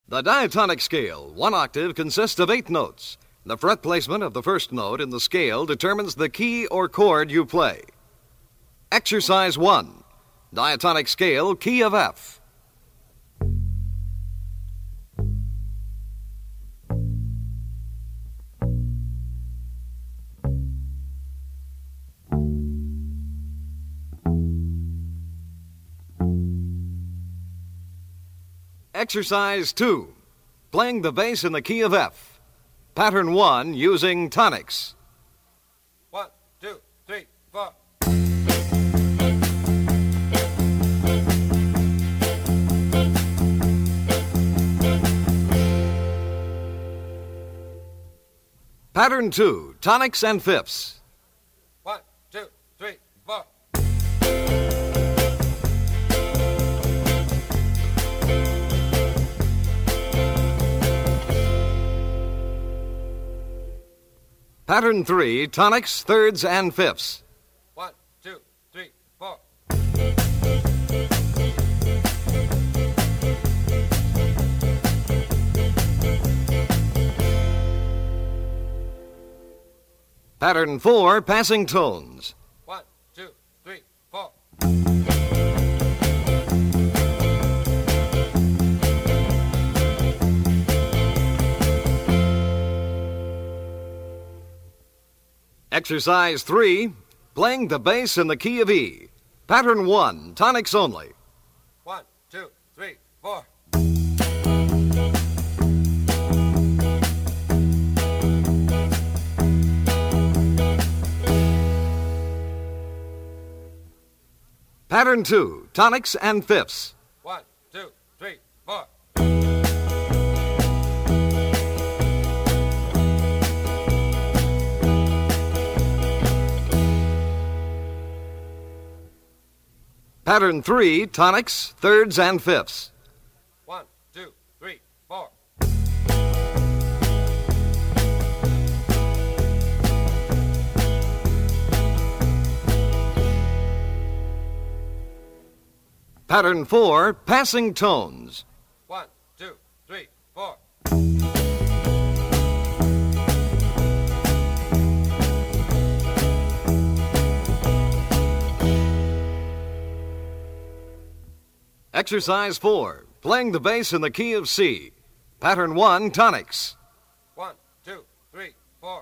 The diatonic scale, one octave, consists of 8 notes. The fret placement of the first note in the scale determines the key or chord you play. Exercise 1. Diatonic scale, key of F. Exercise 2. Playing the bass in the key of F. Pattern 1 using tonics. 1, 2, 3, 4. Pattern 2, tonics and fifths. 1, 2, 3, 4. Pattern 3, tonics, thirds, and fifths. 1, 2, 3, 4. Pattern 4, passing tones. 1, 2, 3, 4. Exercise 3, playing the bass in the key of E. Pattern 1, tonics only. 1, 2, 3, 4. Pattern 2, tonics and fifths. 1, 2, 3, 4. Pattern 3, tonics, thirds, and fifths. 1, 2, 3, 4. Pattern 4, passing tones. 1, 2, 3, 4. Exercise 4, playing the bass in the key of C. Pattern 1, tonics. 1, 2, 3, 4.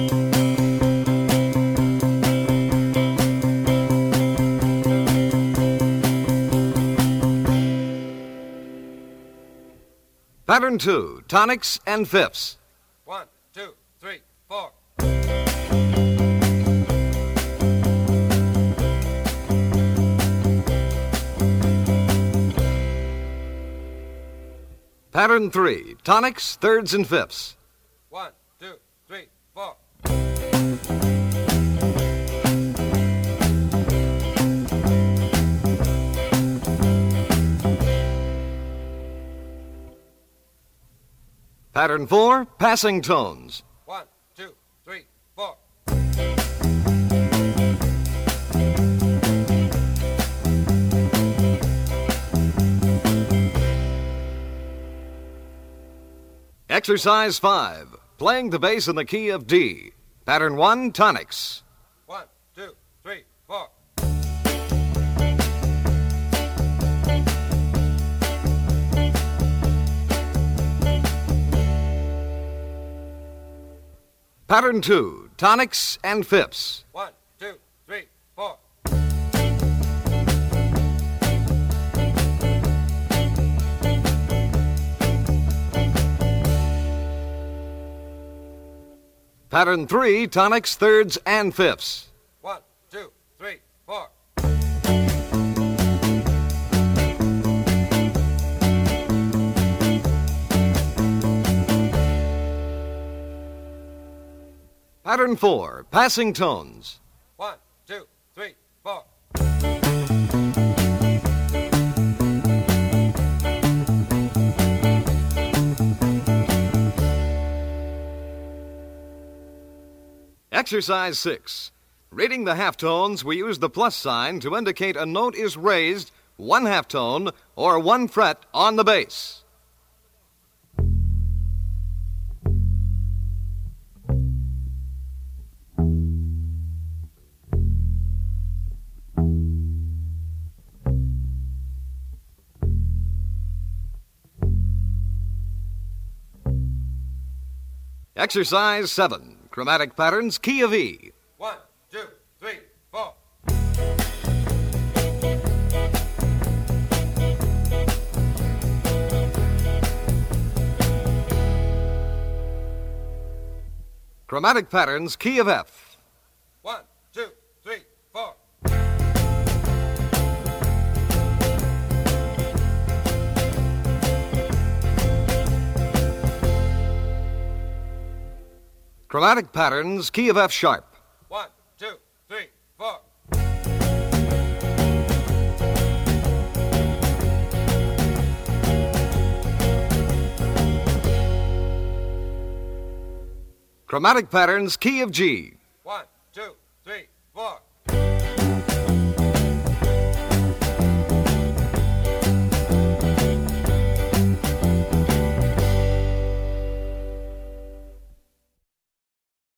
Pattern 2, tonics and fifths. 1, 2, 3, 4. Pattern 3, tonics, thirds, and fifths. 1, 2, 3, 4. Pattern 4, passing tones. 1, 2, 3, 4. Exercise 5, playing the bass in the key of D. Pattern 1, tonics. 1, 2, 3, 4. Pattern 2, tonics and fifths. 1, 2, 3, 4. Pattern 3, tonics, thirds, and fifths. 1, 2, 3, 4. Pattern 4, passing tones. 1, 2, 3, 4. Exercise 6. Reading the halftones, we use the plus sign to indicate a note is raised one halftone or one fret on the bass. Exercise 7. Chromatic patterns, key of E. 1, 2, 3, 4. Chromatic patterns, key of F. 1, 2, 3, 4. Chromatic patterns, key of F sharp. 1, 2, 3, 4. Chromatic patterns, key of G. 1, 2, 3, 4.